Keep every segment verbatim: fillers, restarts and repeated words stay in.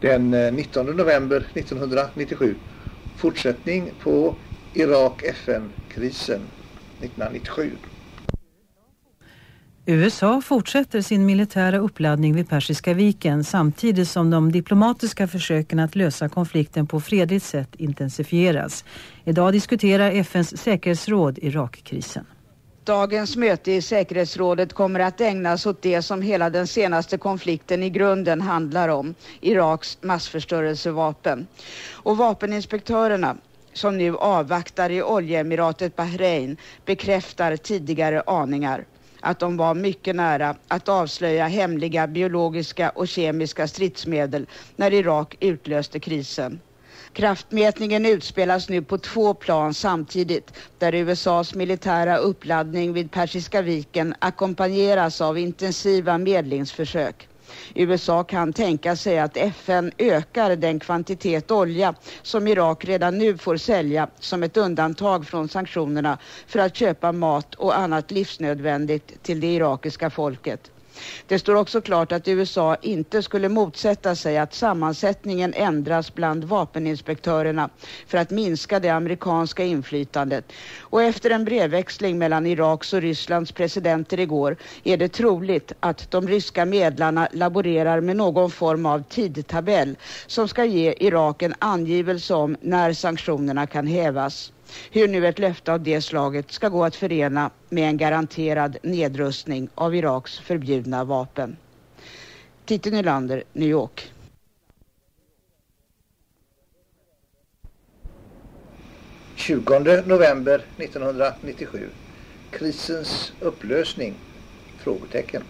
Den nittonde november nittonhundranittiosju. Fortsättning på Irak-F N-krisen nittonhundranittiosju. U S A fortsätter sin militära uppladdning vid Persiska viken samtidigt som de diplomatiska försöken att lösa konflikten på fredligt sätt intensifieras. Idag diskuterar F N:s säkerhetsråd Irakkrisen. Dagens möte i säkerhetsrådet kommer att ägnas åt det som hela den senaste konflikten i grunden handlar om, Iraks massförstörelsevapen. Och vapeninspektörerna som nu avvaktar i oljeemiratet Bahrain bekräftar tidigare aningar att de var mycket nära att avslöja hemliga biologiska och kemiska stridsmedel när Irak utlöste krisen. Kraftmätningen utspelas nu på två plan samtidigt, där U S A:s militära uppladdning vid Persiska viken ackompanjeras av intensiva medlingsförsök. U S A kan tänka sig att F N ökar den kvantitet olja som Irak redan nu får sälja som ett undantag från sanktionerna för att köpa mat och annat livsnödvändigt till det irakiska folket. Det står också klart att U S A inte skulle motsätta sig att sammansättningen ändras bland vapeninspektörerna för att minska det amerikanska inflytandet. Och efter en brevväxling mellan Iraks och Rysslands presidenter igår är det troligt att de ryska medlarna laborerar med någon form av tidtabell som ska ge Irak en angivelse om när sanktionerna kan hävas. Hur nu ett löfte av det slaget ska gå att förena med en garanterad nedrustning av Iraks förbjudna vapen. Titti Nylander, New York. tjugonde november nittonhundranittiosju. Krisens upplösning? Frågetecken.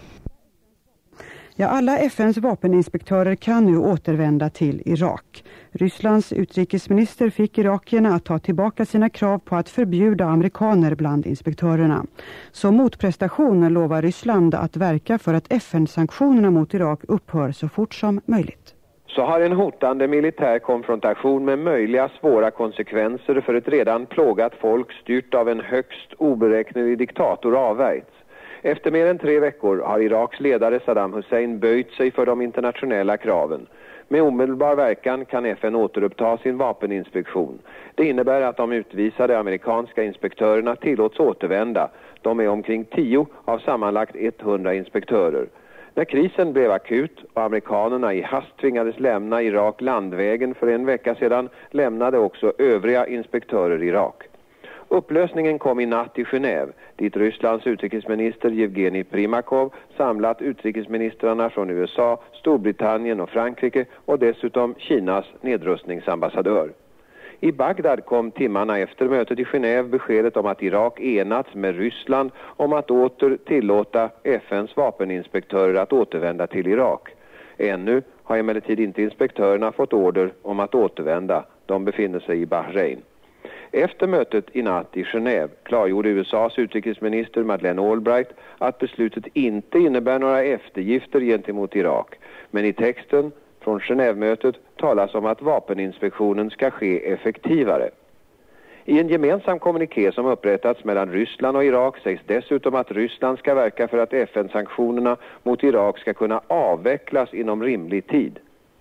Ja, alla F N:s vapeninspektörer kan nu återvända till Irak. Rysslands utrikesminister fick irakierna att ta tillbaka sina krav på att förbjuda amerikaner bland inspektörerna. Som motprestation lovar Ryssland att verka för att F N-sanktionerna mot Irak upphör så fort som möjligt. Så har en hotande militär konfrontation med möjliga svåra konsekvenser för ett redan plågat folk styrt av en högst oberäknelig diktator avvärjts. Efter mer än tre veckor har Iraks ledare Saddam Hussein böjt sig för de internationella kraven. Med omedelbar verkan kan F N återuppta sin vapeninspektion. Det innebär att de utvisade amerikanska inspektörerna tillåts återvända. De är omkring tio av sammanlagt hundra inspektörer. När krisen blev akut och amerikanerna i hast tvingades lämna Irak landvägen för en vecka sedan lämnade också övriga inspektörer Irak. Upplösningen kom i natt i Genève, dit Rysslands utrikesminister Yevgeni Primakov samlat utrikesministrarna från U S A, Storbritannien och Frankrike och dessutom Kinas nedrustningsambassadör. I Bagdad kom timmarna efter mötet i Genève beskedet om att Irak enats med Ryssland om att åter tillåta F N:s vapeninspektörer att återvända till Irak. Ännu har emellertid inte inspektörerna fått order om att återvända. De befinner sig i Bahrain. Efter mötet i natt i Genève klargjorde U S A:s utrikesminister Madeleine Albright att beslutet inte innebär några eftergifter gentemot Irak. Men i texten från Genève-mötet talas om att vapeninspektionen ska ske effektivare. I en gemensam kommuniké som upprättats mellan Ryssland och Irak sägs dessutom att Ryssland ska verka för att F N-sanktionerna mot Irak ska kunna avvecklas inom rimlig tid.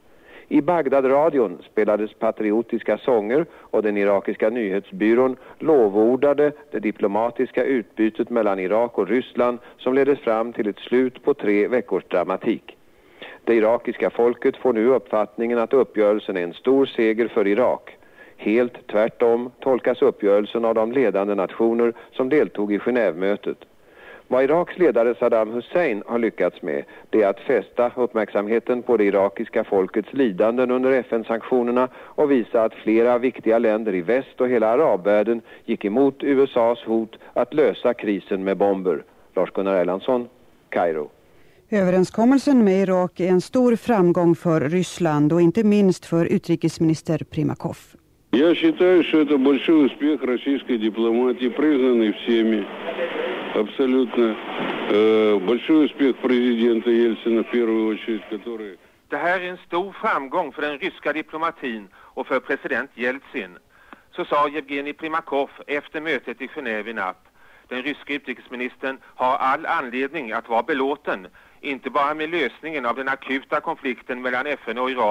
I Bagdad-radion spelades patriotiska sånger och den irakiska nyhetsbyrån lovordade det diplomatiska utbytet mellan Irak och Ryssland som ledde fram till ett slut på tre veckors dramatik. Det irakiska folket får nu uppfattningen att uppgörelsen är en stor seger för Irak. Helt tvärtom tolkas uppgörelsen av de ledande nationer som deltog i Genève-mötet. Vad Iraks ledare Saddam Hussein har lyckats med det är att fästa uppmärksamheten på det irakiska folkets lidanden under F N-sanktionerna och visa att flera viktiga länder i väst och hela arabvärlden gick emot U S A:s hot att lösa krisen med bomber. Lars-Gunnar Erlandsson, Kairo. Överenskommelsen med Irak är en stor framgång för Ryssland och inte minst för utrikesminister Primakov. Я считаю, что это большой успех российской дипломатии, признанный всеми. Абсолютно э, большой успех президента Ельцина в первую очередь, который... Det här är en stor framgång för den ryska diplomatin och för president Jeltsin. Så sa Yevgeni Primakov efter mötet i Genève i natt. Den ryska utrikesministern har all anledning att vara belåten, inte bara med lösningen av den akuta konflikten mellan F N och Irak,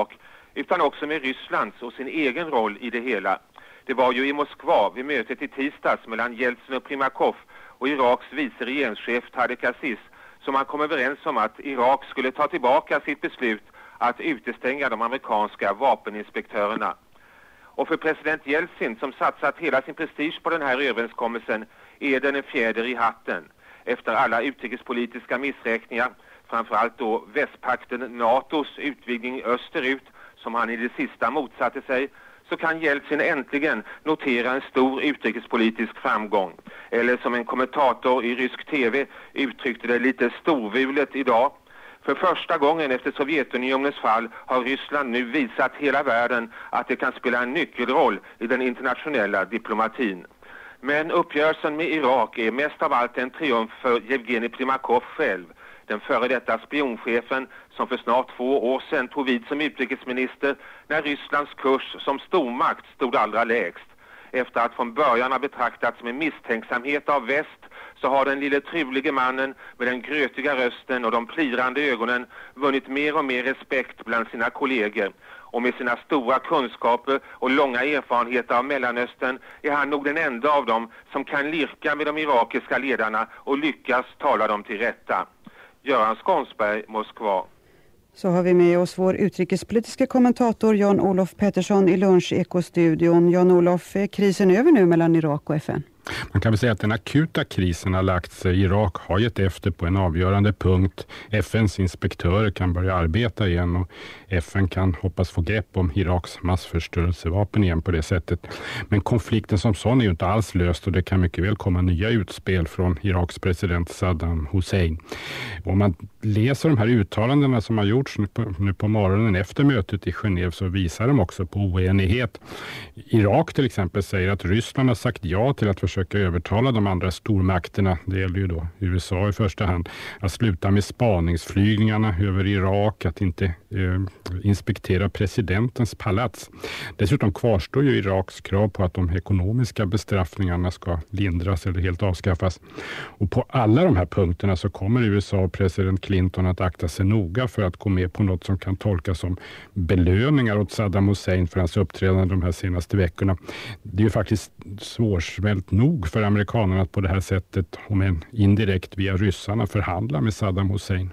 utan också med Rysslands och sin egen roll i det hela. Det var ju i Moskva vid mötet i tisdags mellan Jeltsin och Primakov och Iraks vice regeringschef Tariq Aziz som man kom överens om att Irak skulle ta tillbaka sitt beslut att utestänga de amerikanska vapeninspektörerna. Och för president Jeltsin som satsat hela sin prestige på den här överenskommelsen är den en fjäder i hatten. Efter alla utrikespolitiska missräkningar, framförallt då västpakten NATOs utvidgning österut som han i det sista motsatte sig, så kan Jeltsin äntligen notera en stor utrikespolitisk framgång. Eller som en kommentator i rysk tv uttryckte det lite storvulet idag. För första gången efter Sovjetunionens fall har Ryssland nu visat hela världen att det kan spela en nyckelroll i den internationella diplomatin. Men uppgörelsen med Irak är mest av allt en triumf för Yevgeni Primakov själv. Den före detta spionchefen som för snart två år sedan tog vid som utrikesminister när Rysslands kurs som stormakt stod allra lägst. Efter att från början ha betraktats med misstänksamhet av väst så har den lille trevlige mannen med den grötiga rösten och de plirande ögonen vunnit mer och mer respekt bland sina kollegor. Och med sina stora kunskaper och långa erfarenheter av Mellanöstern är han nog den enda av dem som kan lirka med de irakiska ledarna och lyckas tala dem till rätta. Göran Skånsberg, Moskva. Så har vi med oss vår utrikespolitiska kommentator Jan-Olof Pettersson i Lunch-ekostudion. Jan-Olof, är krisen över nu mellan Irak och F N? Man kan väl säga att den akuta krisen har lagt sig. Irak har gett efter på en avgörande punkt. F N:s inspektörer kan börja arbeta igen och F N kan hoppas få grepp om Iraks massförstörelsevapen igen på det sättet. Men konflikten som sån är ju inte alls löst och det kan mycket väl komma nya utspel från Iraks president Saddam Hussein. Om man läser de här uttalandena som har gjorts nu på, nu på morgonen efter mötet i Genève så visar de också på oenighet. Irak till exempel säger att Ryssland har sagt ja till att försöka övertala de andra stormakterna, det gäller ju då U S A i första hand, att sluta med spaningsflygningarna över Irak, att inte eh, inspektera presidentens palats. Dessutom kvarstår ju Iraks krav på att de ekonomiska bestraffningarna ska lindras eller helt avskaffas. Och på alla de här punkterna så kommer U S A och president Clinton att akta sig noga för att gå med på något som kan tolkas som belöningar åt Saddam Hussein för hans uppträdande de här senaste veckorna. Det är ju faktiskt svårsmält nog för amerikanerna att på det här sättet, om en indirekt via ryssarna, förhandla med Saddam Hussein.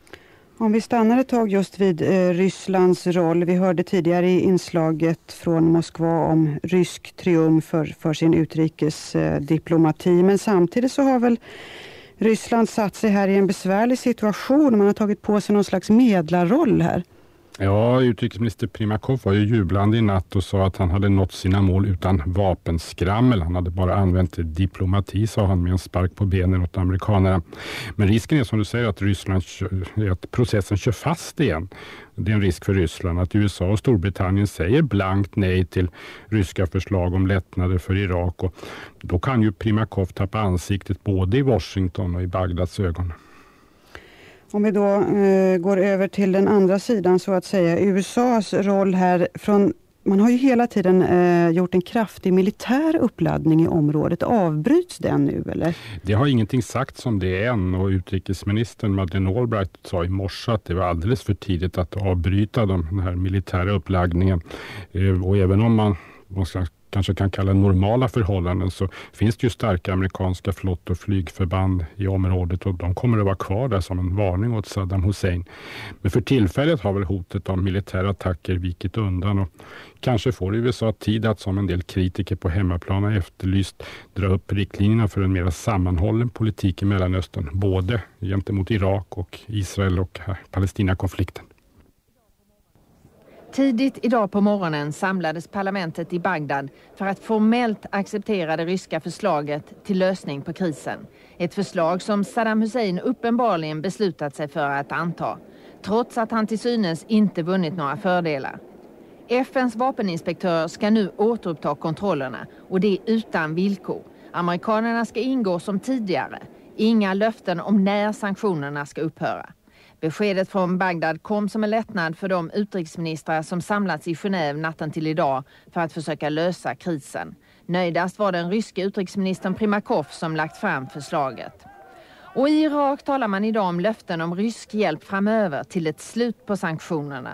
Om vi stannar ett tag just vid eh, Rysslands roll. Vi hörde tidigare i inslaget från Moskva om rysk triumf för, för sin utrikesdiplomati. Eh, Men samtidigt så har väl Ryssland satt sig här i en besvärlig situation. Man har tagit på sig någon slags medlarroll här. Ja, utrikesminister Primakov var ju jublande i natt och sa att han hade nått sina mål utan vapenskrammel. Han hade bara använt diplomati, sa han med en spark på benen åt amerikanerna. Men risken är som du säger att, Ryssland, att processen kör fast igen. Det är en risk för Ryssland att U S A och Storbritannien säger blankt nej till ryska förslag om lättnader för Irak. Och då kan ju Primakov tappa ansiktet både i Washington och i Bagdads ögon. Om vi då eh, går över till den andra sidan så att säga, U S A:s roll här från, man har ju hela tiden eh, gjort en kraftig militär uppladdning i området. Avbryts den nu eller? Det har ingenting sagt om det än och utrikesministern Madeleine Albright sa i morse att det var alldeles för tidigt att avbryta den här militära uppladdningen. Eh, och även om man måste kanske kan kalla normala förhållanden så finns det ju starka amerikanska flott- och flygförband i området och de kommer att vara kvar där som en varning åt Saddam Hussein. Men för tillfället har väl hotet om militära attacker vikit undan och kanske får U S A tid att, som en del kritiker på hemmaplan har efterlyst, dra upp riktlinjerna för en mer sammanhållen politik i Mellanöstern, både gentemot Irak och Israel och Palestina-konflikten. Tidigt idag på morgonen samlades parlamentet i Bagdad för att formellt acceptera det ryska förslaget till lösning på krisen. Ett förslag som Saddam Hussein uppenbarligen beslutat sig för att anta, trots att han till synes inte vunnit några fördelar. F N:s vapeninspektör ska nu återuppta kontrollerna och det utan villkor. Amerikanerna ska ingå som tidigare. Inga löften om när sanktionerna ska upphöra. Beskedet från Bagdad kom som en lättnad för de utrikesministrar som samlats i Genève natten till idag för att försöka lösa krisen. Nöjdast var den ryske utrikesministern Primakov som lagt fram förslaget. Och i Irak talar man idag om löften om rysk hjälp framöver till ett slut på sanktionerna.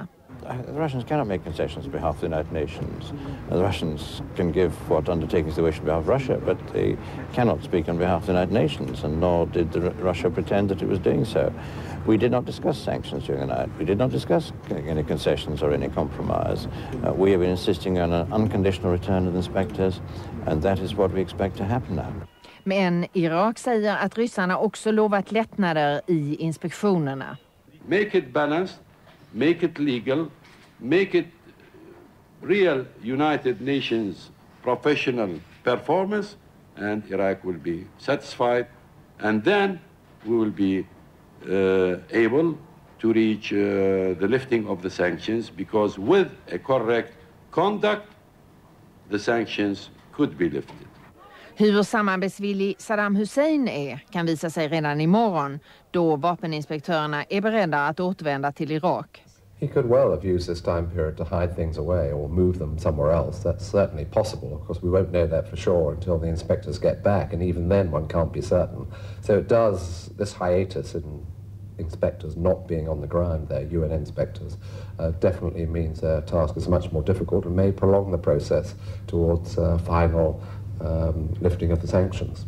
the Russians cannot make concessions on behalf of the United Nations. The Russians can give what undertakings they wish on behalf of Russia, but they cannot speak on behalf of the United Nations, and nor did the, Russia pretend that it was doing so. We did not discuss sanctions during the night. We did not discuss any concessions or any compromise. Uh, we have been insisting on an unconditional return of the inspectors, and that is what we expect to happen now. Men Irak säger att ryssarna också lovat lättnader i inspektionerna. Make it balanced, make it legal, make it real United Nations professional performance, and Iraq will be satisfied, and then we will be uh, able to reach uh, the lifting of the sanctions, because with a correct conduct, the sanctions could be lifted. Hur samarbetsvillig Saddam Hussein är kan visa sig redan imorgon, då vapeninspektörerna är beredda att återvända till Irak. He could well have used this time period to hide things away or move them somewhere else. That's certainly possible. Of course, we won't know that for sure until the inspectors get back, and even then one can't be certain. So it does, this hiatus in inspectors not being on the ground there, U N inspectors, uh, definitely means their task is much more difficult and may prolong the process towards uh, final um, lifting of the sanctions.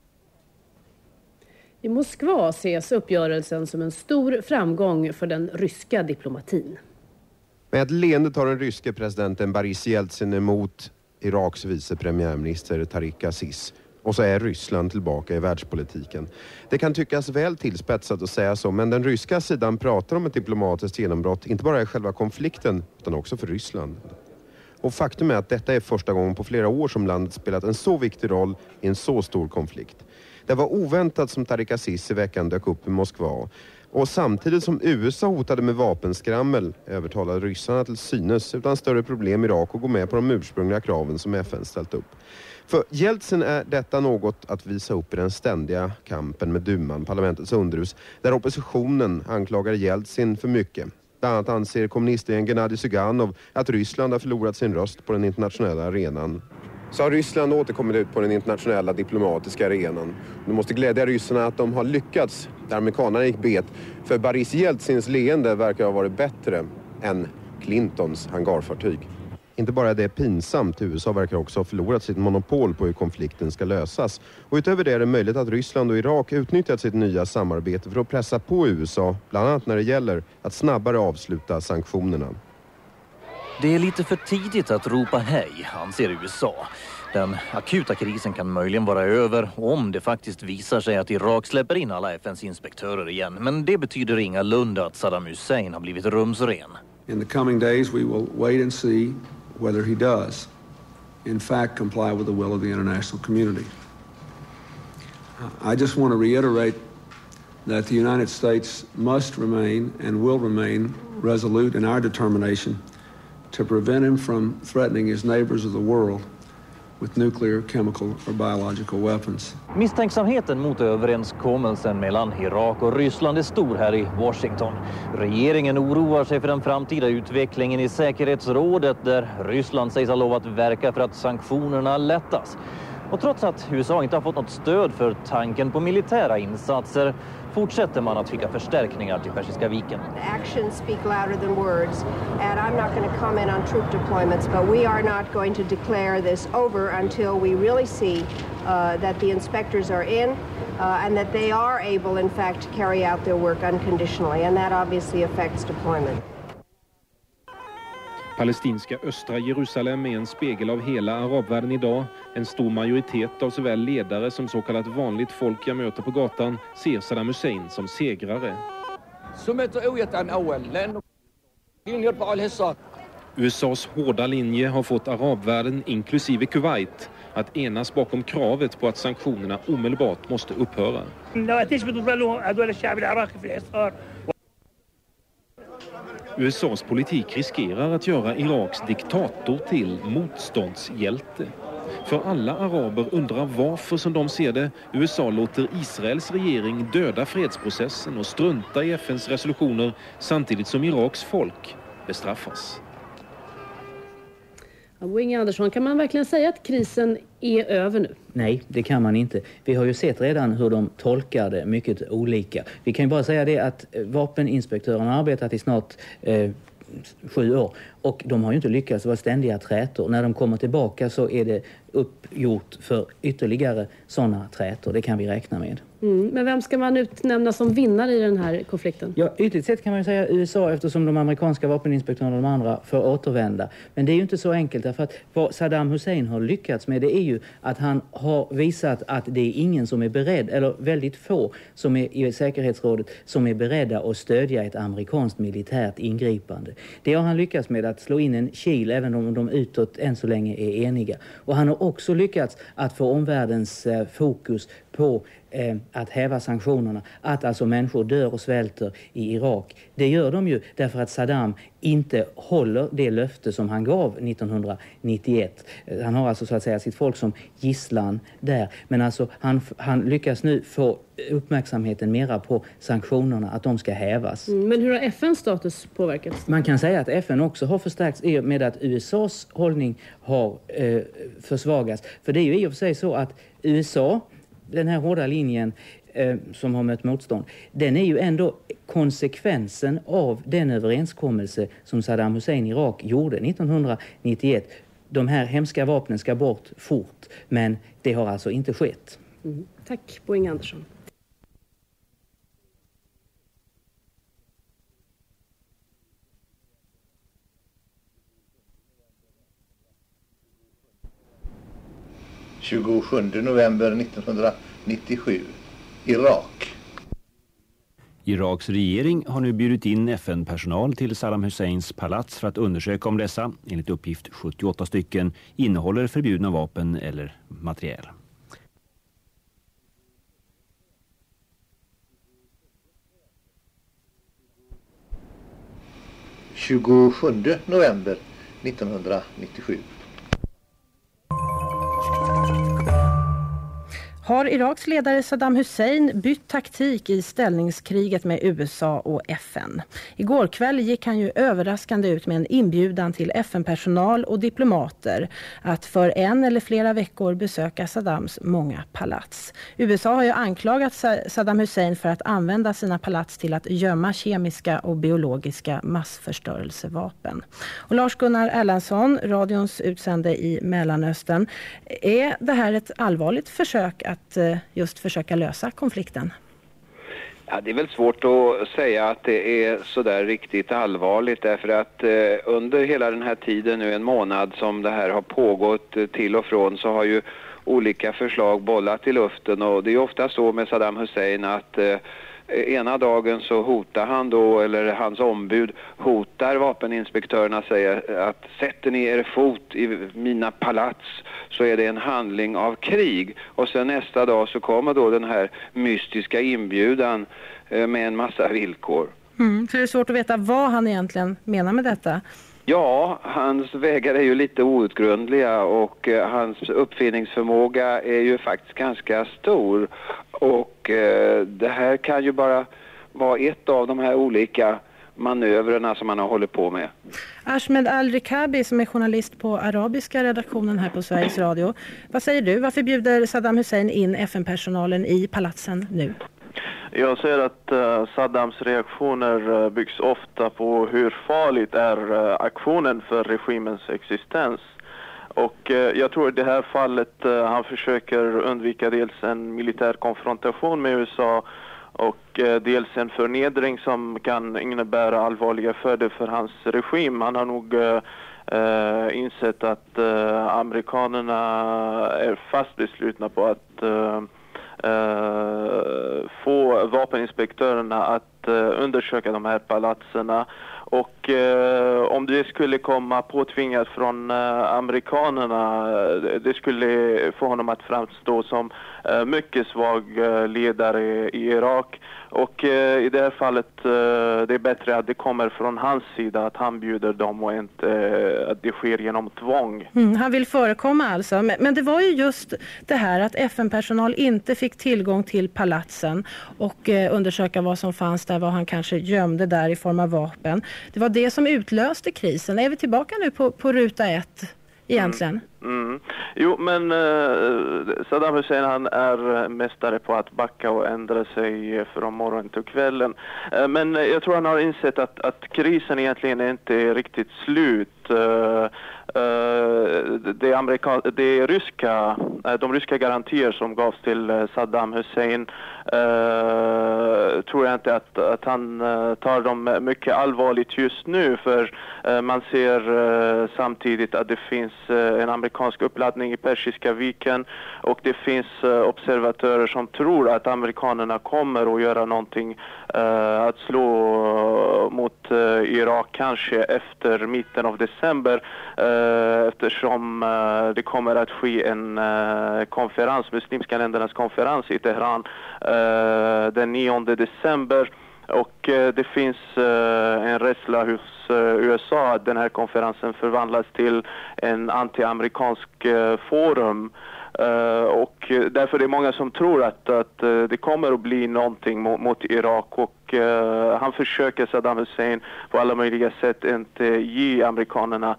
I Moskva ses uppgörelsen som en stor framgång för den ryska diplomatin. Med ett leende tar den ryske presidenten Boris Jeltsin emot Iraks vice premiärminister Tariq Aziz. Och så är Ryssland tillbaka i världspolitiken. Det kan tyckas väl tillspetsat att säga så, men den ryska sidan pratar om ett diplomatiskt genombrott, inte bara i själva konflikten utan också för Ryssland. Och faktum är att detta är första gången på flera år som landet spelat en så viktig roll i en så stor konflikt. Det var oväntat som Tariq Aziz i veckan dök upp i Moskva. Och samtidigt som U S A hotade med vapenskrammel övertalade ryssarna till synes utan större problem Irak att gå med på de ursprungliga kraven som F N ställt upp. För Jeltsin är detta något att visa upp i den ständiga kampen med duman, parlamentets underhus, där oppositionen anklagar Jeltsin för mycket. Bland annat anser kommunisten Gennadij Zyganov att Ryssland har förlorat sin röst på den internationella arenan. Så har Ryssland återkommit ut på den internationella diplomatiska arenan. Det måste glädja ryssarna att de har lyckats där amerikanerna gick bet. För Boris Jeltsins leende verkar ha varit bättre än Clintons hangarfartyg. Inte bara det är pinsamt, U S A verkar också ha förlorat sitt monopol på hur konflikten ska lösas. Och utöver det är det möjligt att Ryssland och Irak utnyttjat sitt nya samarbete för att pressa på U S A, bland annat när det gäller att snabbare avsluta sanktionerna. Det är lite för tidigt att ropa hej, anser U S A. Den akuta krisen kan möjligen vara över om det faktiskt visar sig att Irak släpper in alla F N:s inspektörer igen. Men det betyder ingalunda att Saddam Hussein har blivit rumsren. In the coming days we will wait and see whether he does, in fact, comply with the will of the international community. I just want to reiterate that the United States must remain and will remain resolute in our determination to prevent him from threatening his neighbors of the world with nuclear, chemical or biological weapons. Misstänksamheten mot överenskommelsen mellan Irak och Ryssland är stor här i Washington. Regeringen oroar sig för den framtida utvecklingen i säkerhetsrådet där Ryssland sägs ha lovat verka för att sanktionerna lättas. Och trots att U S A inte har fått något stöd för tanken på militära insatser fortsätter man att skicka förstärkningar till Persiska viken. Actions speak louder than words, and I'm not going to comment on troop deployments, but we are not going to declare this over until we really see uh, that the inspectors are in uh, and that they are able, in fact, to carry out their work unconditionally, and that obviously affects deployment. Palestinska östra Jerusalem är en spegel av hela arabvärlden idag. En stor majoritet av såväl ledare som så kallat vanligt folk jag möter på gatan ser Saddam Hussein som segrare. U S A:s hårda linje har fått arabvärlden, inklusive Kuwait, att enas bakom kravet på att sanktionerna omedelbart måste upphöra. U S A:s politik riskerar att göra Iraks diktator till motståndshjälte. För alla araber undrar varför, som de ser det, U S A låter Israels regering döda fredsprocessen och strunta i F N:s resolutioner samtidigt som Iraks folk bestraffas. Bo Inge Andersson, kan man verkligen säga att krisen är över nu? Nej, det kan man inte. Vi har ju sett redan hur de tolkar det mycket olika. Vi kan ju bara säga det att vapeninspektörerna har arbetat i snart eh, sju år. Och de har ju inte lyckats, vara ständiga trätor. När de kommer tillbaka så är det uppgjort för ytterligare sådana trätor. Det kan vi räkna med. Mm. Men vem ska man utnämna som vinnare i den här konflikten? Ja, ytligt sett kan man ju säga U S A, eftersom de amerikanska vapeninspektörerna och de andra får återvända. Men det är ju inte så enkelt, därför att vad Saddam Hussein har lyckats med, det är ju att han har visat att det är ingen som är beredd, eller väldigt få som är i säkerhetsrådet, som är beredda att stödja ett amerikanskt militärt ingripande. Det har han lyckats med, att slå in en kil, även om de utåt än så länge är eniga. Och han har också lyckats att få omvärldens eh, fokus på eh, att häva sanktionerna. Att alltså människor dör och svälter i Irak. Det gör de ju därför att Saddam inte håller det löfte som han gav nittonhundranittioett. Han har alltså så att säga sitt folk som gisslan där. Men alltså han, han lyckas nu få uppmärksamheten mera på sanktionerna, att de ska hävas. Mm, men hur har F N:s status påverkats? Man kan säga att F N också har förstärkts i och med att U S A:s hållning har eh, försvagats. För det är ju i och för sig så att U S A, den här hårda linjen eh, som har mött motstånd, den är ju ändå konsekvensen av den överenskommelse som Saddam Hussein i Irak gjorde nittonhundranittioett. De här hemska vapnen ska bort fort, men det har alltså inte skett. Mm. Tack, Bo Inge Andersson. tjugosjunde november nittonhundranittiosju, Irak. Iraks regering har nu bjudit in F N-personal till Saddam Husseins palats för att undersöka om dessa, enligt uppgift sjuttioåtta stycken, innehåller förbjudna vapen eller materiel. tjugosjunde november nittonhundranittiosju. Har Iraks ledare Saddam Hussein bytt taktik i ställningskriget med U S A och F N? Igår kväll gick han ju överraskande ut med en inbjudan till F N-personal och diplomater att för en eller flera veckor besöka Saddams många palats. U S A har ju anklagat Saddam Hussein för att använda sina palats till att gömma kemiska och biologiska massförstörelsevapen. Och Lars-Gunnar Erlandsson, radions utsände i Mellanöstern, är det här ett allvarligt försök att att just försöka lösa konflikten? Ja, det är väl svårt att säga att det är så där riktigt allvarligt, därför att eh, under hela den här tiden, nu en månad som det här har pågått eh, till och från, så har ju olika förslag bollat i luften, och det är ofta så med Saddam Hussein att eh, ena dagen så hotar han då, eller hans ombud hotar vapeninspektörerna, säger att sätter ni er fot i mina palats så är det en handling av krig. Och sen nästa dag så kommer då den här mystiska inbjudan med en massa villkor. Mm, så det är svårt att veta vad han egentligen menar med detta. Ja, hans vägar är ju lite outgrundliga, och eh, hans uppfinningsförmåga är ju faktiskt ganska stor. Och eh, det här kan ju bara vara ett av de här olika manövrerna som man har hållit på med. Ahmed Al-Rikabi, som är journalist på arabiska redaktionen här på Sveriges Radio. Vad säger du? Varför bjuder Saddam Hussein in F N-personalen i palatsen nu? Jag ser att uh, Saddams reaktioner uh, byggs ofta på hur farligt är uh, aktionen för regimens existens. Och uh, jag tror i det här fallet uh, han försöker undvika dels en militär konfrontation med U S A och uh, dels en förnedring som kan innebära allvarliga följder för hans regim. Han har nog uh, uh, insett att uh, amerikanerna är fast beslutna på att uh, Uh, få vapeninspektörerna att uh, undersöka de här palatserna, och uh, om det skulle komma påtvingat från uh, amerikanerna, uh, det skulle få honom att framstå som uh, mycket svag uh, ledare i Irak, och uh, i det här fallet uh, det är bättre att det kommer från hans sida, att han bjuder dem och inte uh, att det sker genom tvång. Mm, han vill förekomma alltså, men, men det var ju just det här att F N-personal inte fick tillgång till palatsen och eh, undersöka vad som fanns där, vad han kanske gömde där i form av vapen. Det var det som utlöste krisen. Är vi tillbaka nu på, på ruta ett egentligen? Mm. Mm. Jo, men uh, Saddam Hussein, han är mästare på att backa och ändra sig från morgon till kvällen. Uh, men jag tror han har insett att, att krisen egentligen är inte riktigt slut. Uh, uh, det, amerika, det ryska, uh, de ryska garantier som gavs till Saddam Hussein uh, tror jag inte att, att han uh, tar dem mycket allvarligt just nu, för uh, man ser uh, samtidigt att det finns uh, en amerikansk uppladdning i Persiska viken, och det finns uh, observatörer som tror att amerikanerna kommer att göra någonting, uh, att slå uh, mot uh, Irak kanske efter mitten av december, uh, eftersom uh, det kommer att ske en uh, konferens, muslimska ländernas konferens i Teheran uh, den nionde december. Och uh, det finns uh, en rädsla hos uh, U S A att den här konferensen förvandlas till en anti-amerikansk uh, forum. Uh, och uh, därför är det många som tror att, att uh, det kommer att bli någonting mot, mot Irak, och uh, han försöker, Saddam Hussein, på alla möjliga sätt inte ge amerikanerna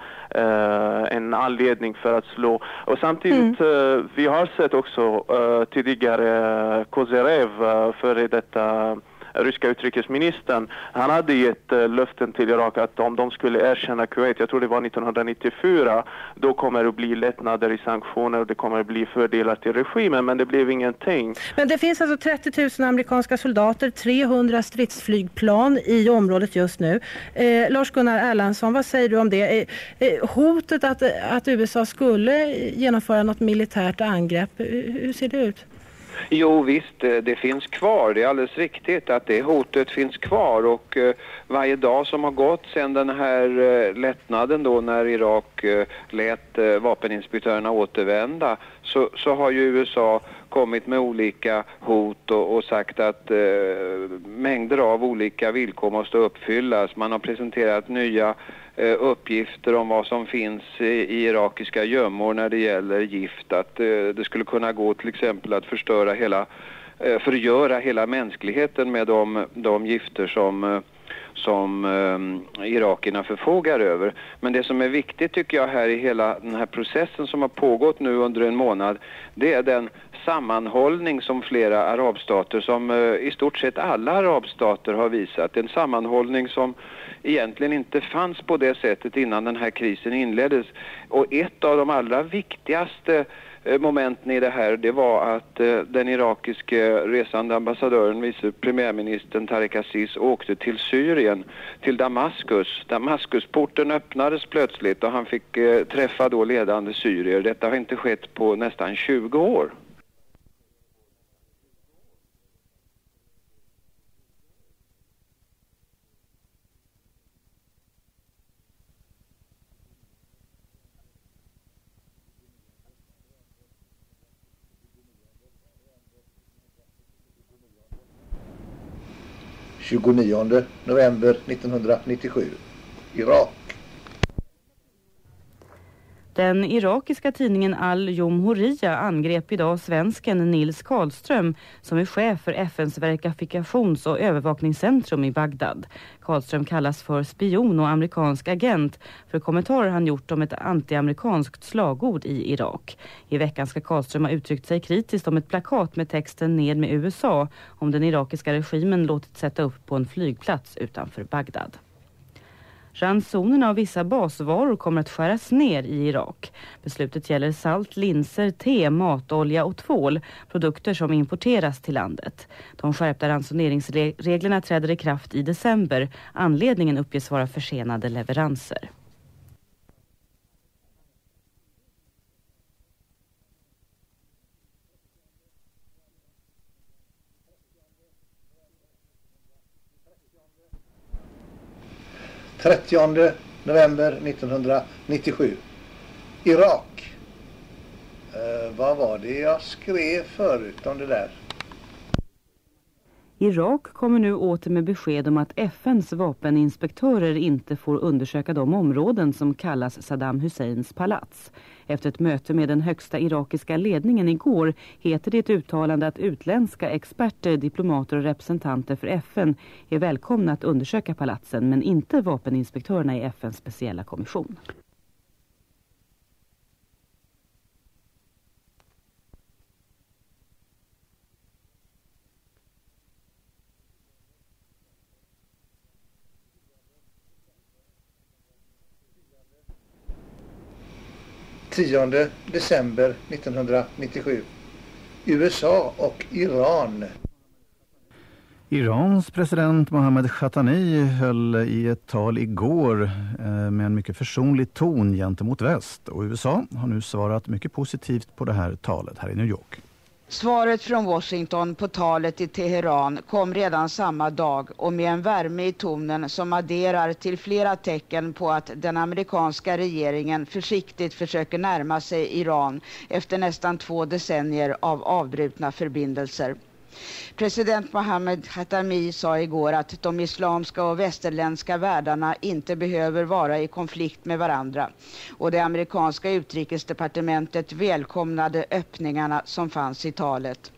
uh, en anledning för att slå. Och samtidigt, mm. uh, vi har sett också uh, tidigare uh, Kozyrev, uh, före detta ryska utrikesministern, han hade gett uh, löften till Irak att om de skulle erkänna Kuwait, jag tror det var nittonhundranittiofyra, då kommer det att bli lättnader i sanktioner och det kommer att bli fördelar till regimen, men det blev ingenting. Men det finns alltså trettio tusen amerikanska soldater, trehundra stridsflygplan i området just nu. Eh, Lars-Gunnar Erlandsson, vad säger du om det? Eh, eh, hotet att, att U S A skulle genomföra något militärt angrepp, hur ser det ut? Jo visst, det finns kvar. Det är alldeles riktigt att det hotet finns kvar, och uh, varje dag som har gått sedan den här uh, lättnaden då när Irak uh, lät uh, vapeninspektörerna återvända, så, så har ju U S A kommit med olika hot och, och sagt att uh, mängder av olika villkor måste uppfyllas. Man har presenterat nya uppgifter om vad som finns i, i irakiska gömmor när det gäller gift, att eh, det skulle kunna gå till exempel att förstöra hela, eh, förgöra hela mänskligheten med de, de gifter som, eh, som eh, irakierna förfogar över. Men det som är viktigt tycker jag här i hela den här processen som har pågått nu under en månad, det är den sammanhållning som flera arabstater, som eh, i stort sett alla arabstater har visat. En sammanhållning som egentligen inte fanns på det sättet innan den här krisen inleddes. Och ett av de allra viktigaste eh, momenten i det här, det var att eh, den irakiske resande ambassadören, vice premiärministern Tariq Aziz, åkte till Syrien, till Damaskus. Damaskusporten öppnades plötsligt och han fick eh, träffa då ledande syrier. Detta har inte skett på nästan tjugo år. tjugonionde november nittonhundranittiosju. Irak. Den irakiska tidningen Al-Jomhuriya angrep idag svensken Nils Karlström som är chef för F N:s verifikations- och övervakningscentrum i Bagdad. Karlström kallas för spion och amerikansk agent för kommentarer han gjort om ett anti-amerikanskt slagord i Irak. I veckan ska Karlström ha uttryckt sig kritiskt om ett plakat med texten "Ned med U S A" om den irakiska regimen låtit sätta upp på en flygplats utanför Bagdad. Ransonerna av vissa basvaror kommer att skäras ner i Irak. Beslutet gäller salt, linser, te, matolja och tvål, produkter som importeras till landet. De skärpta ransoneringsreglerna träder i kraft i december. Anledningen uppges vara försenade leveranser. trettionde november nittonhundranittiosju. Irak. Eh, vad var det jag skrev förut om det där? Irak kommer nu åter med besked om att F N:s vapeninspektörer inte får undersöka de områden som kallas Saddam Husseins palats. Efter ett möte med den högsta irakiska ledningen igår heter det i ett uttalande att utländska experter, diplomater och representanter för F N är välkomna att undersöka palatsen, men inte vapeninspektörerna i F N:s speciella kommission. tionde december nittonhundranittiosju. U S A och Iran. Irans president Mohammed Khatami höll i ett tal igår med en mycket försonlig ton gentemot väst. Och U S A har nu svarat mycket positivt på det här talet här i New York. Svaret från Washington på talet i Teheran kom redan samma dag och med en värme i tonen som adderar till flera tecken på att den amerikanska regeringen försiktigt försöker närma sig Iran efter nästan två decennier av avbrutna förbindelser. President Mohammed Khatami sa igår att de islamska och västerländska världarna inte behöver vara i konflikt med varandra och det amerikanska utrikesdepartementet välkomnade öppningarna som fanns i talet.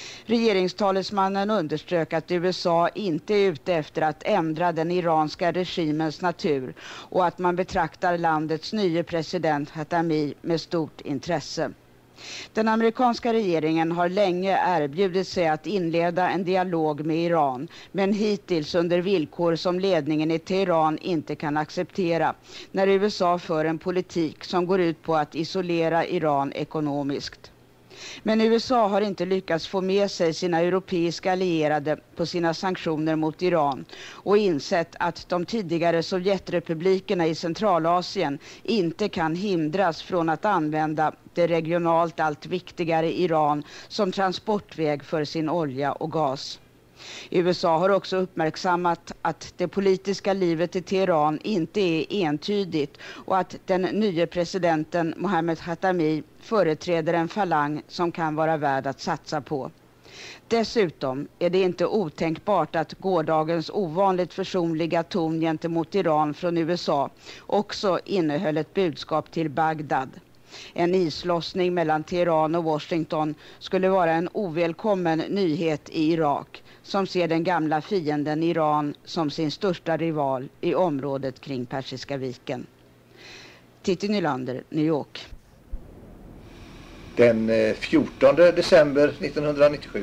Regeringstalesmannen underströk att U S A inte är ute efter att ändra den iranska regimens natur och att man betraktar landets nye president Khatami med stort intresse. Den amerikanska regeringen har länge erbjudit sig att inleda en dialog med Iran, men hittills under villkor som ledningen i Teheran inte kan acceptera, när U S A för en politik som går ut på att isolera Iran ekonomiskt. Men U S A har inte lyckats få med sig sina europeiska allierade på sina sanktioner mot Iran och insett att de tidigare Sovjetrepublikerna i Centralasien inte kan hindras från att använda det regionalt allt viktigare Iran som transportväg för sin olja och gas. U S A har också uppmärksammat att det politiska livet i Teheran inte är entydigt och att den nya presidenten Mohammed Khatami företräder en falang som kan vara värd att satsa på. Dessutom är det inte otänkbart att gårdagens ovanligt försonliga ton gentemot Iran från U S A också innehöll ett budskap till Bagdad. En islossning mellan Teheran och Washington skulle vara en ovälkommen nyhet i Irak, som ser den gamla fienden Iran som sin största rival i området kring Persiska viken. Titti Nylander, New York. Den fjortonde december nittonhundranittiosju.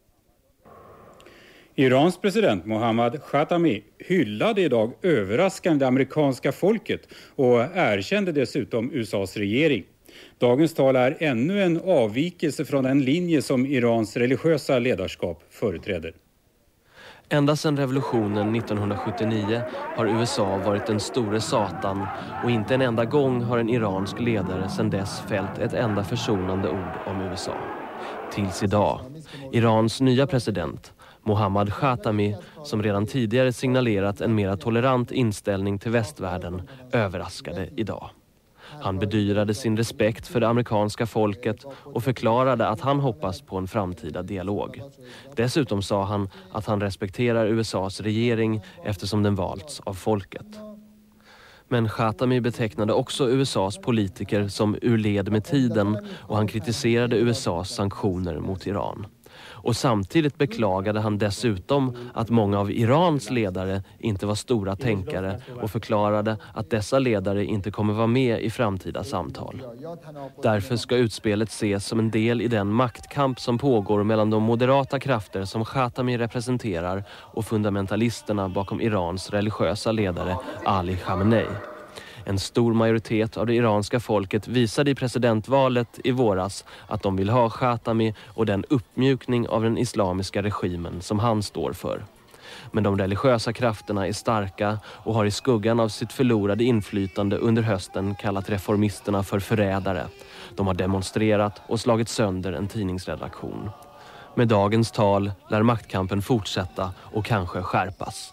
Irans president Mohammad Khatami hyllade idag överraskande amerikanska folket och erkände dessutom U S A:s regering. Dagens tal är ännu en avvikelse från den linje som Irans religiösa ledarskap företräder. Ända sedan revolutionen nittonhundrasjuttionio har U S A varit den store satan och inte en enda gång har en iransk ledare sedan dess fällt ett enda försonande ord om U S A. Tills idag. Irans nya president Mohammad Khatami, som redan tidigare signalerat en mer tolerant inställning till västvärlden, överraskade idag. Han bedyrade sin respekt för det amerikanska folket och förklarade att han hoppas på en framtida dialog. Dessutom sa han att han respekterar U S A:s regering eftersom den valts av folket. Men Khatami betecknade också U S A:s politiker som ur led med tiden och han kritiserade U S A:s sanktioner mot Iran. Och samtidigt beklagade han dessutom att många av Irans ledare inte var stora tänkare och förklarade att dessa ledare inte kommer vara med i framtida samtal. Därför ska utspelet ses som en del i den maktkamp som pågår mellan de moderata krafter som Khatami representerar och fundamentalisterna bakom Irans religiösa ledare Ali Khamenei. En stor majoritet av det iranska folket visade i presidentvalet i våras att de vill ha Khatami och den uppmjukning av den islamiska regimen som han står för. Men de religiösa krafterna är starka och har i skuggan av sitt förlorade inflytande under hösten kallat reformisterna för förrädare. De har demonstrerat och slagit sönder en tidningsredaktion. Med dagens tal lär maktkampen fortsätta och kanske skärpas.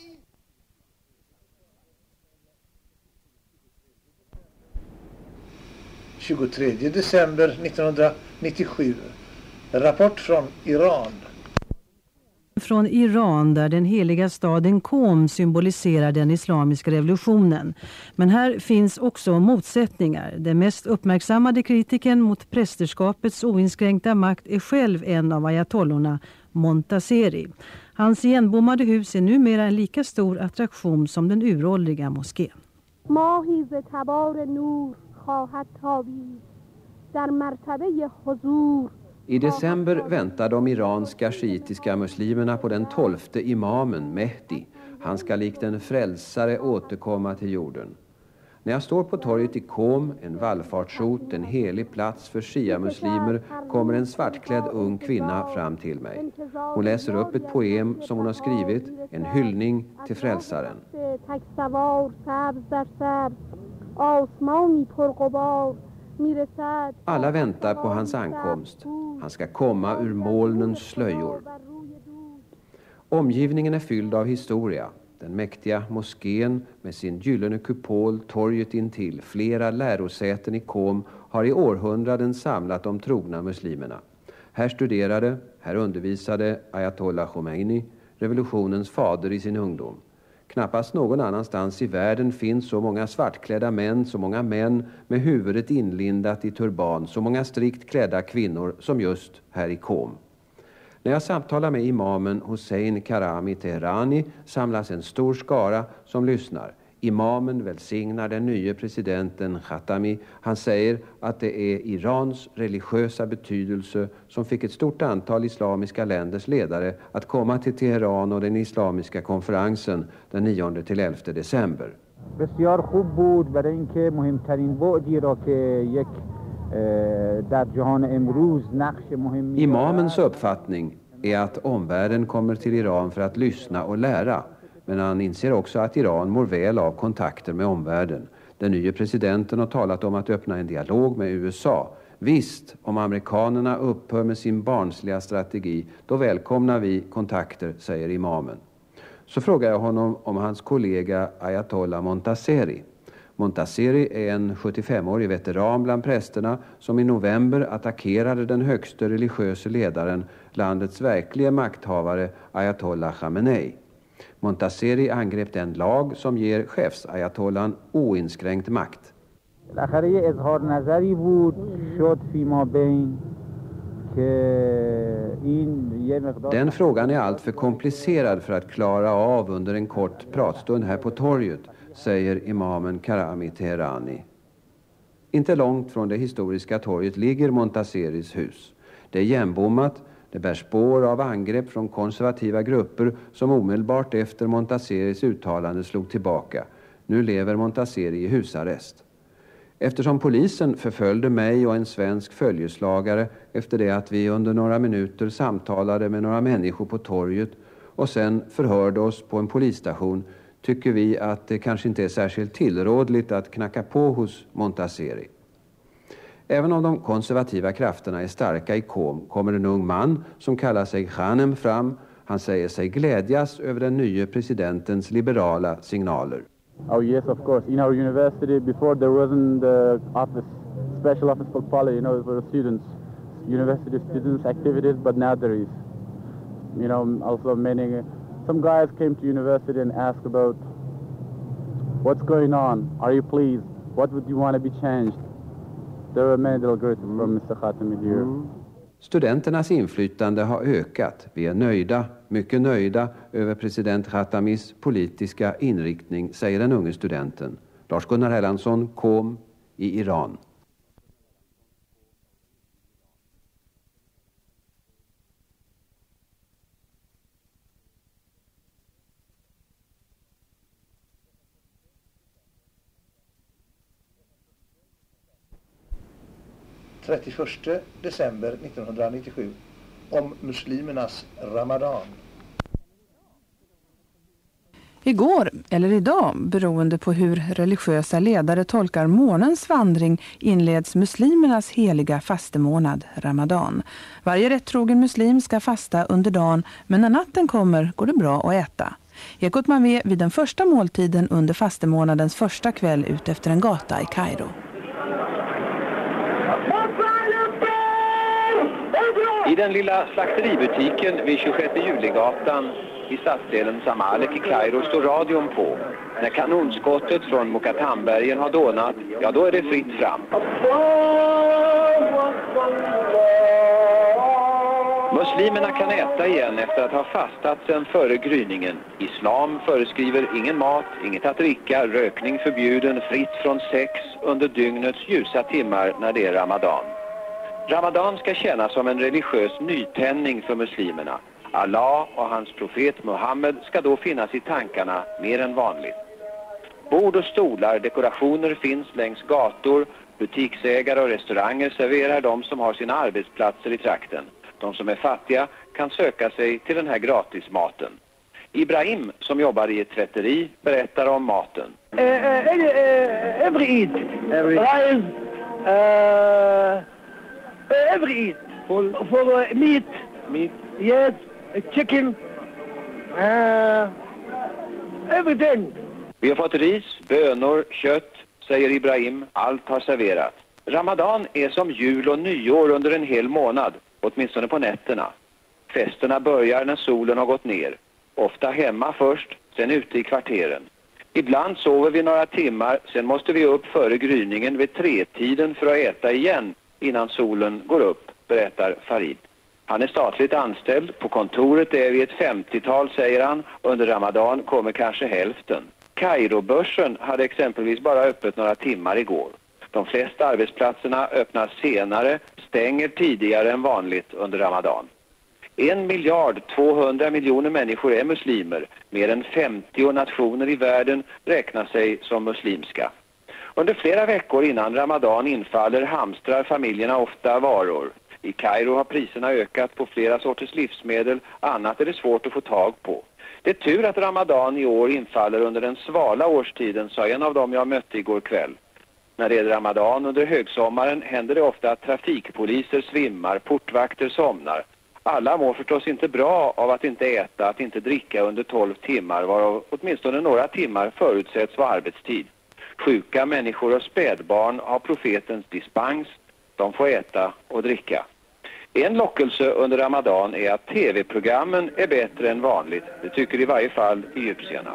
tjugotredje december nittonhundranittiosju. Rapport från Iran. Från Iran, där den heliga staden Qom symboliserar den islamiska revolutionen. Men här finns också motsättningar. Den mest uppmärksammade kritiken mot prästerskapets oinskränkta makt är själv en av ayatollorna, Montazeri. Hans igenbommade hus är numera en lika stor attraktion som den uråldriga moskén. I december väntar de iranska shiitiska muslimerna på den tolfte imamen Mehdi. Han ska likt en frälsare återkomma till jorden. När jag står på torget i Qom, en vallfartsort, en helig plats för shia-muslimer, kommer en svartklädd ung kvinna fram till mig. Hon läser upp ett poem som hon har skrivit, en hyllning till frälsaren. Alla väntar på hans ankomst. Han ska komma ur molnens slöjor. Omgivningen är fylld av historia. Den mäktiga moskén med sin gyllene kupol, torget intill, flera lärosäten i Qom har i århundraden samlat de trogna muslimerna. Här studerade, här undervisade Ayatollah Khomeini, revolutionens fader i sin ungdom. Knappast någon annanstans i världen finns så många svartklädda män, så många män med huvudet inlindat i turban, så många strikt klädda kvinnor som just här i Qom. När jag samtalar med imamen Hossein Karami Teherani samlas en stor skara som lyssnar. Imamen välsignar den nya presidenten Khatami. Han säger att det är Irans religiösa betydelse som fick ett stort antal islamiska länders ledare att komma till Teheran och den islamiska konferensen den nionde till elfte december. بسیار خوب بود برای اینکه مهمترین بعدی را که یک در جهان امروز نقش مهمی. Imamens uppfattning är att omvärlden kommer till Iran för att lyssna och lära. Men han inser också att Iran mår väl av kontakter med omvärlden. Den nya presidenten har talat om att öppna en dialog med U S A. Visst, om amerikanerna upphör med sin barnsliga strategi, då välkomnar vi kontakter, säger imamen. Så frågar jag honom om hans kollega Ayatollah Montaseri. Montaseri är en sjuttiofemårig veteran bland prästerna som i november attackerade den högste religiösa ledaren, landets verkliga makthavare Ayatollah Khamenei. Montaseri angrep den lag som ger chefsayatollan oinskränkt makt. Den frågan är allt för komplicerad för att klara av under en kort pratstund här på torget, säger imamen Karami Teherani. Inte långt från det historiska torget ligger Montaseris hus. Det är igenbommat, det bär spår av angrepp från konservativa grupper som omedelbart efter Montaseris uttalande slog tillbaka. Nu lever Montaseri i husarrest. Eftersom polisen förföljde mig och en svensk följeslagare efter det att vi under några minuter samtalade med några människor på torget och sen förhörde oss på en polisstation, tycker vi att det kanske inte är särskilt tillrådligt att knacka på hos Montaseri. Även om de konservativa krafterna är starka i Qom kommer en ung man som kallar sig Khanem fram. Han säger sig glädjas över den nya presidentens liberala signaler. Oh yes, of course. In our university, before there wasn't the office, special office for poly, you know, for students, university students activities, but now there is. You know, also many, some guys came to university and asked about what's going on. Are you pleased? What would you want to be changed? There were many delegates from mister Khatami here. Mm. Studenternas inflytande har ökat. Vi är nöjda, mycket nöjda över president Khatamis politiska inriktning, säger den unge studenten. Lars-Gunnar Erlandsson, Qom i Iran. trettioförsta december nittonhundranittiosju om muslimernas Ramadan. Igår, eller idag, beroende på hur religiösa ledare tolkar månens vandring, inleds muslimernas heliga fastemånad, Ramadan. Varje rättrogen muslim ska fasta under dagen, men när natten kommer går det bra att äta. Ekot man med vid den första måltiden under fastemånadens första kväll ut efter en gata i Kairo. I den lilla slakteributiken vid tjugosjätte juligatan i stadsdelen Zamalek i Kairo står radion på. När kanonskottet från Mokatambergen har dånat, ja då är det fritt fram. Muslimerna kan äta igen efter att ha fastat sedan före gryningen. Islam föreskriver ingen mat, inget att dricka, rökning förbjuden, fritt från sex under dygnets ljusa timmar när det är Ramadan. Ramadan ska tjäna som en religiös nytändning för muslimerna. Allah och hans profet Muhammed ska då finnas i tankarna mer än vanligt. Bord och stolar, dekorationer finns längs gator. Butiksägare och restauranger serverar de som har sina arbetsplatser i trakten. De som är fattiga kan söka sig till den här gratismaten. Ibrahim, som jobbar i ett tvätteri, berättar om maten. Uh, uh, every eat. Every. Rice. Uh, every eat. For, for uh, meat. Meat. Yes. Chicken. Uh, everything. Vi har fått ris, bönor, kött, säger Ibrahim. Allt har serverats. Ramadan är som jul och nyår under en hel månad, åtminstone på nätterna. Festerna börjar när solen har gått ner. Ofta hemma först, sen ute i kvarteren. Ibland sover vi några timmar, sen måste vi upp före gryningen vid tretiden för att äta igen innan solen går upp, berättar Farid. Han är statligt anställd. På kontoret är vi ett femtiotal, säger han. Under Ramadan kommer kanske hälften. Kairobörsen hade exempelvis bara öppet några timmar igår. De flesta arbetsplatserna öppnas senare, stänger tidigare än vanligt under Ramadan. En miljard tvåhundra miljoner människor är muslimer. Mer än femtio nationer i världen räknar sig som muslimska. Under flera veckor innan Ramadan infaller hamstrar familjerna ofta varor. I Kairo har priserna ökat på flera sorters livsmedel, annat är det svårt att få tag på. Det är tur att Ramadan i år infaller under den svala årstiden, sa en av dem jag mötte igår kväll. När det är Ramadan under högsommaren händer det ofta att trafikpoliser svimmar, portvakter somnar. Alla mår förstås inte bra av att inte äta, att inte dricka under tolv timmar, varav åtminstone några timmar förutsätts vara arbetstid. Sjuka människor och spädbarn har profetens dispens, de får äta och dricka. En lockelse under Ramadan är att tv-programmen är bättre än vanligt. Det tycker i varje fall egyptierna.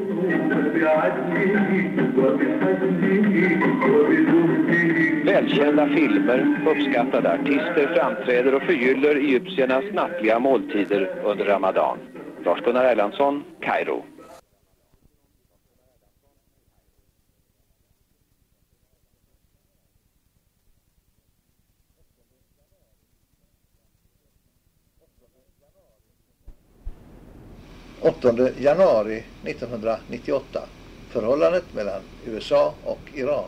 Välkända filmer, uppskattade artister framträder och förgyller egyptiernas nattliga måltider under Ramadan. Lars-Gunnar Erlandsson, Kairo. åttonde januari nittonhundranittioåtta. Förhållandet mellan U S A och Iran.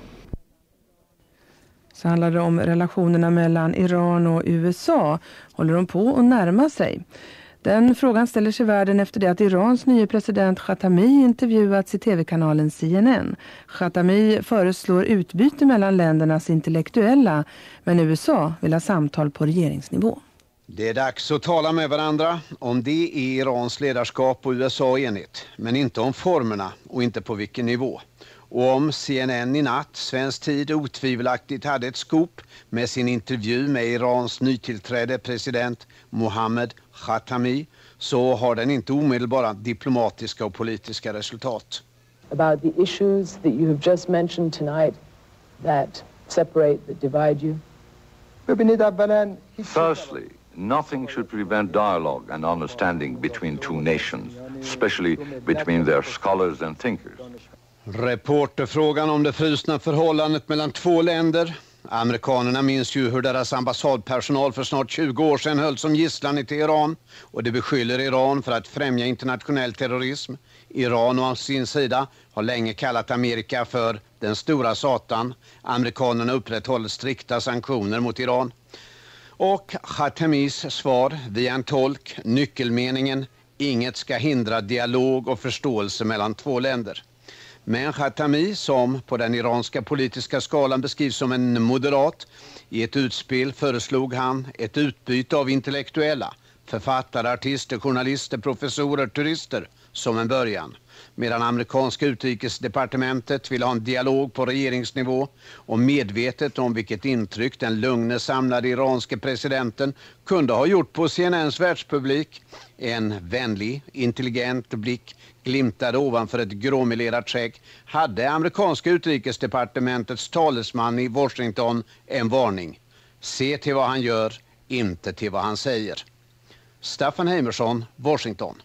Så handlar det om relationerna mellan Iran och U S A. Håller de på att närma sig? Den frågan ställer sig världen efter det att Irans nye president Khatami intervjuats i tv-kanalen C N N. Khatami föreslår utbyte mellan ländernas intellektuella, men U S A vill ha samtal på regeringsnivå. Det är dags att tala med varandra. Om det är Irans ledarskap och U S A enigt, men inte om formerna och inte på vilken nivå. Och om C N N i natt, svensk tid, otvivelaktigt hade ett skop med sin intervju med Irans nytillträdde president Mohammed Khatami, så har den inte omedelbara diplomatiska och politiska resultat. About the issues that you have just mentioned tonight that separate, that divide you? Firstly, nothing should prevent dialogue and understanding between two nations, especially between their scholars and thinkers. Reporterfrågan om det frusna förhållandet mellan två länder. Amerikanerna minns ju hur deras ambassadpersonal för snart tjugo år sedan höll som gisslan i Teheran, och det beskyller Iran för att främja internationell terrorism. Iran å sin sida har länge kallat Amerika för den stora satan. Amerikanerna upprätthåller strikta sanktioner mot Iran. Och Khatamis svar via en tolk, nyckelmeningen: inget ska hindra dialog och förståelse mellan två länder. Men Khatami, som på den iranska politiska skalan beskrivs som en moderat, i ett utspel föreslog han ett utbyte av intellektuella, författare, artister, journalister, professorer, turister som en början. Medan amerikanska utrikesdepartementet vill ha en dialog på regeringsnivå, och medvetet om vilket intryck den lugne samlade iranske presidenten kunde ha gjort på C N N:s världspublik. En vänlig, intelligent blick glimtade ovanför ett gråmelerat skägg, hade amerikanska utrikesdepartementets talesman i Washington en varning: se till vad han gör, inte till vad han säger. Staffan Heimersson, Washington.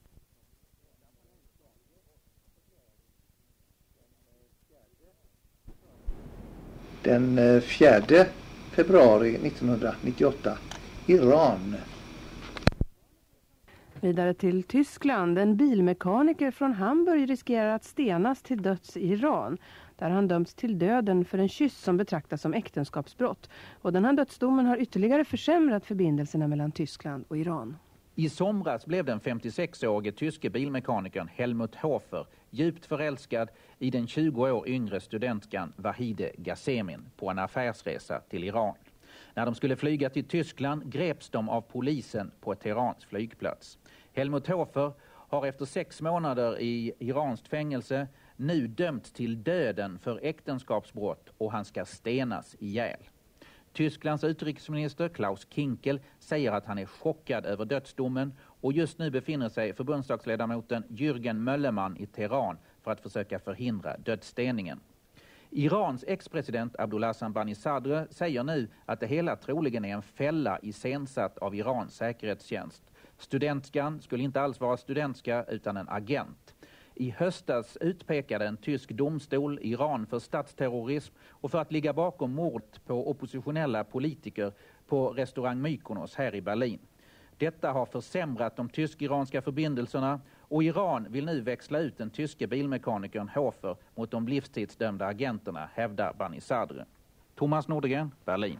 Den fjärde februari nittonhundranittioåtta. Iran. Vidare till Tyskland. En bilmekaniker från Hamburg riskerar att stenas till döds i Iran. Där han dömts till döden för en kyss som betraktas som äktenskapsbrott. Och den här dödsdomen har ytterligare försämrat förbindelserna mellan Tyskland och Iran. I somras blev den femtiosexårige tyske bilmekanikern Helmut Hofer djupt förälskad i den tjugo år yngre studentskan Vahide Ghasemin på en affärsresa till Iran. När de skulle flyga till Tyskland greps de av polisen på ett Teherans flygplats. Helmut Hofer har efter sex månader i iranskt fängelse nu dömts till döden för äktenskapsbrott och han ska stenas ihjäl. Tysklands utrikesminister Klaus Kinkel säger att han är chockad över dödsdomen och just nu befinner sig förbundsdagsledamoten Jürgen Möllermann i Teheran för att försöka förhindra dödssteningen. Irans ex-president Abdulhassan Banisadr säger nu att det hela troligen är en fälla iscensatt av Irans säkerhetstjänst. Studentskan skulle inte alls vara studentska utan en agent. I höstas utpekade en tysk domstol Iran för statsterrorism och för att ligga bakom mordet på oppositionella politiker på restaurang Mykonos här i Berlin. Detta har försämrat de tysk-iranska förbindelserna och Iran vill nu växla ut den tyske bilmekanikern Hofer mot de livstidsdömda agenterna, hävdar Banisadr. Thomas Nordegren, Berlin.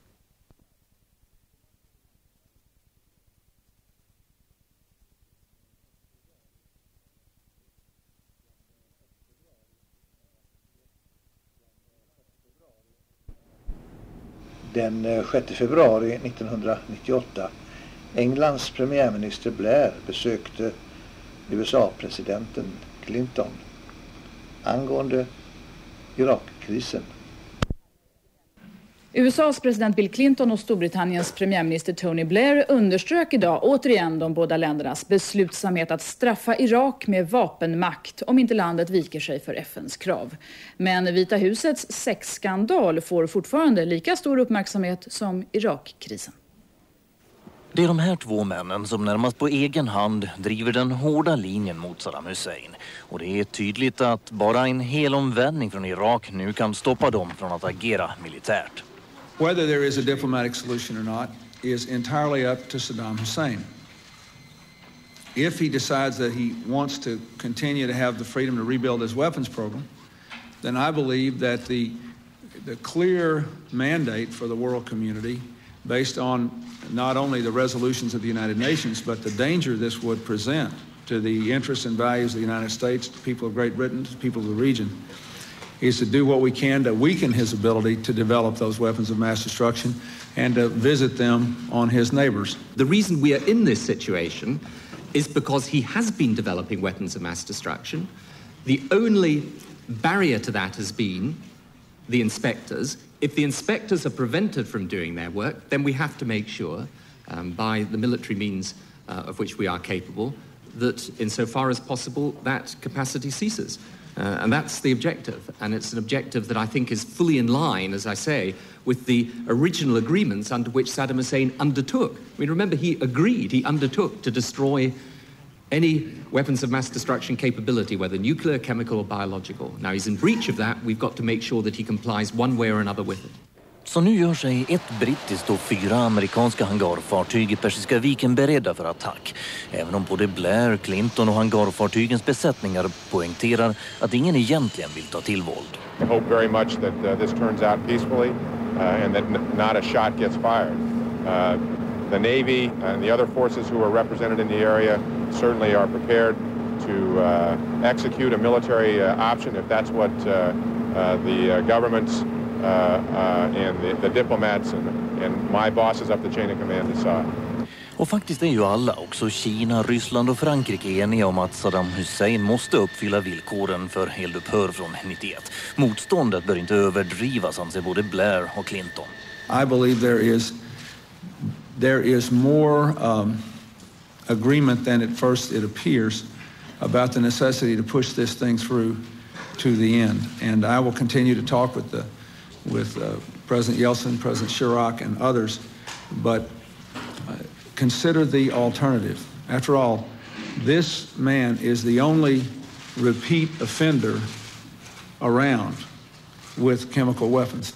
Den sjätte februari nittonhundranittioåtta Englands premiärminister Blair besökte U S A-presidenten Clinton angående Irakkrisen. U S A:s president Bill Clinton och Storbritanniens premiärminister Tony Blair underströk idag återigen de båda ländernas beslutsamhet att straffa Irak med vapenmakt om inte landet viker sig för F N:s krav. Men Vita husets sexskandal får fortfarande lika stor uppmärksamhet som Irakkrisen. Det är de här två männen som närmast på egen hand driver den hårda linjen mot Saddam Hussein. Och det är tydligt att bara en hel omvändning från Irak nu kan stoppa dem från att agera militärt. Whether there is a diplomatic solution or not is entirely up to Saddam Hussein. If he decides that he wants to continue to have the freedom to rebuild his weapons program, then I believe that the, the clear mandate for the world community, based on not only the resolutions of the United Nations, but the danger this would present to the interests and values of the United States, the people of Great Britain, the people of the region, is to do what we can to weaken his ability to develop those weapons of mass destruction and to visit them on his neighbors. The reason we are in this situation is because he has been developing weapons of mass destruction. The only barrier to that has been the inspectors. If the inspectors are prevented from doing their work, then we have to make sure, um, by the military means uh, of which we are capable, that insofar as possible, that capacity ceases. Uh, and that's the objective. And it's an objective that I think is fully in line, as I say, with the original agreements under which Saddam Hussein undertook. I mean, remember, he agreed, he undertook to destroy any weapons of mass destruction capability, whether nuclear, chemical or biological. Now he's in breach of that. We've got to make sure that he complies one way or another with it. Så nu gör sig ett brittiskt och fyra amerikanska hangarfartyg i Persiska viken beredda för attack. Även om både Blair, Clinton och hangarfartygens besättningar poängterar att ingen egentligen vill ta till våld. I hope very much that uh, this turns out peacefully uh, and that n- not a shot gets fired. Uh, the Navy and the other forces who are represented in the area certainly are prepared to uh, execute a military uh, option if that's what uh, uh, the uh, governments Uh, uh, and the, the diplomats and, and my bosses up the chain of command decide. Och faktiskt är ju alla, också Kina, Ryssland och Frankrike, eniga om att Saddam Hussein måste uppfylla villkoren för eldupphör från nittioett. Motståndet bör inte överdrivas, anser både Blair och Clinton. I believe there is there is more um, agreement than at first it appears about the necessity to push this thing through to the end. And I will continue to talk with the with uh, President Yeltsin, President Chirac, and others, but uh, consider the alternative. After all, this man is the only repeat offender around with chemical weapons.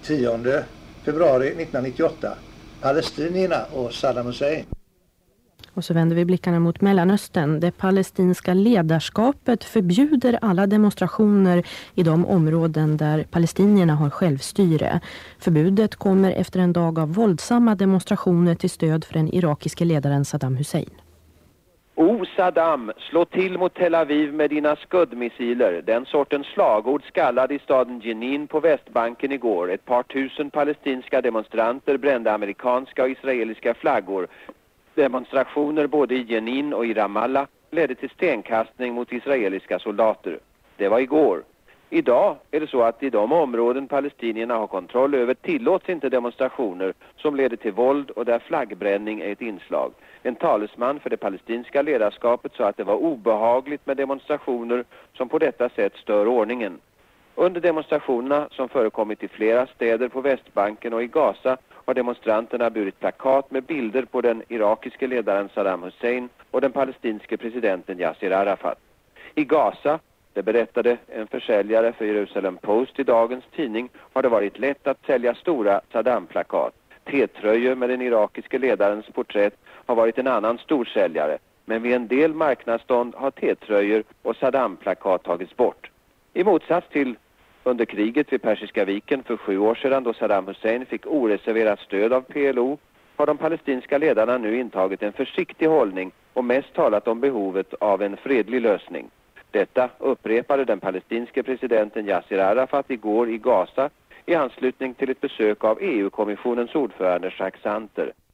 tionde februari nittonhundranittioåtta. Palestinierna och Saddam Hussein. Och så vänder vi blickarna mot Mellanöstern. Det palestinska ledarskapet förbjuder alla demonstrationer i de områden där palestinierna har självstyre. Förbudet kommer efter en dag av våldsamma demonstrationer till stöd för den irakiske ledaren Saddam Hussein. O Saddam, slå till mot Tel Aviv med dina skuddmissiler. Den sortens slagord skallade i staden Jenin på Västbanken igår. Ett par tusen palestinska demonstranter brände amerikanska och israeliska flaggor. Demonstrationer både i Jenin och i Ramallah ledde till stenkastning mot israeliska soldater. Det var igår. Idag är det så att i de områden palestinierna har kontroll över tillåts inte demonstrationer som leder till våld och där flaggbränning är ett inslag. En talesman för det palestinska ledarskapet sa att det var obehagligt med demonstrationer som på detta sätt stör ordningen. Under demonstrationerna som förekommit i flera städer på Västbanken och i Gaza har demonstranterna burit plakat med bilder på den irakiske ledaren Saddam Hussein och den palestinske presidenten Yasser Arafat. I Gaza, det berättade en försäljare för Jerusalem Post i dagens tidning, har det varit lätt att sälja stora Saddam-plakat. T-tröjor med den irakiske ledarens porträtt har varit en annan storsäljare, men vid en del marknadsstånd har T-tröjor och Saddam-plakat tagits bort. I motsats till under kriget vid Persiska viken för sju år sedan då Saddam Hussein fick oreserverat stöd av P L O har de palestinska ledarna nu intagit en försiktig hållning och mest talat om behovet av en fredlig lösning. Detta upprepade den palestinske presidenten Yasser Arafat igår i Gaza i anslutning till ett besök av E U-kommissionens ordförande Jacques Santer.